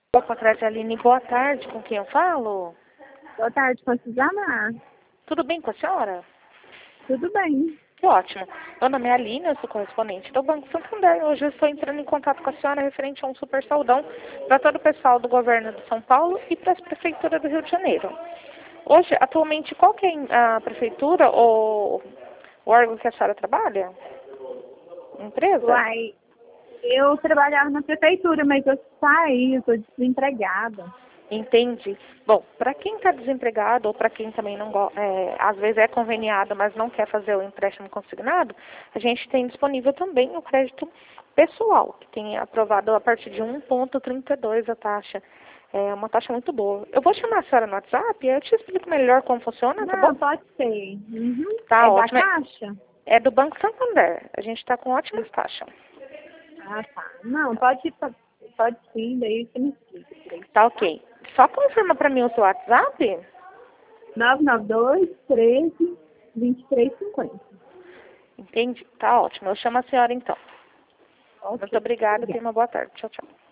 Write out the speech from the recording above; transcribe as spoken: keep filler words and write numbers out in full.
Opa, Aline, boa tarde, com quem eu falo? Boa tarde, com a Suzana? Tudo bem com a senhora? Tudo bem. Que ótimo. Meu nome é Aline, eu sou correspondente do Banco Santander. Hoje eu estou entrando em contato com a senhora referente a um super saudão para todo o pessoal do governo de São Paulo e para a Prefeitura do Rio de Janeiro. Hoje, atualmente, qual que é a prefeitura ou o órgão que a senhora trabalha? Empresa? Uai, eu trabalhava na prefeitura, mas eu saí, eu estou desempregada. Entendi. Bom, para quem está desempregado ou para quem também não é, às vezes é conveniado, mas não quer fazer o empréstimo consignado, a gente tem disponível também o crédito pessoal, que tem aprovado a partir de um vírgula trinta e dois a taxa. É uma taxa muito boa. Eu vou chamar a senhora no WhatsApp e eu te explico melhor como funciona, tá Não, bom? pode ser. Uhum. Tá É da ótimo. Caixa? É do Banco Santander. A gente está com ótimas taxas. Ah, tá. Não, pode, pode sim, daí você me explica. Direito. Tá ok. Só confirma para mim o seu WhatsApp. nove nove dois, treze, vinte e três cinquenta. Entendi. Tá ótimo. Eu chamo a senhora então. Ok, Muito obrigada. obrigada. Tenha uma boa tarde. Tchau, tchau.